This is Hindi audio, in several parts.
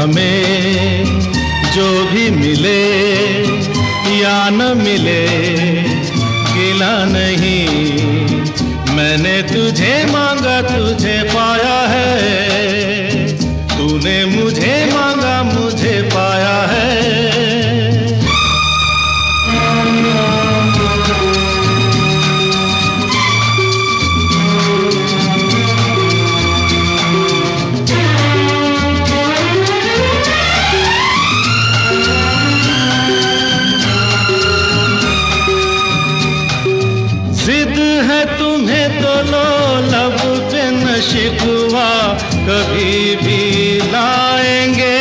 हमें जो भी मिले या न मिले गिला नहीं। मैंने तुझे मांगा तुझे पाया है, तूने मुझे मांगा मुझे पाया है। जिद है तुम्हें तो लो लब पे न शिकवा कभी भी लाएंगे,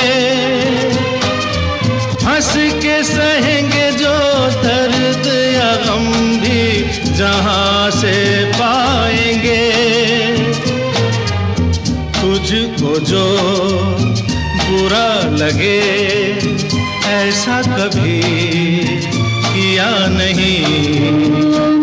हंस के सहेंगे जो दर्द या गम भी जहां से पाएंगे। तुझको जो बुरा लगे ऐसा कभी किया नहीं।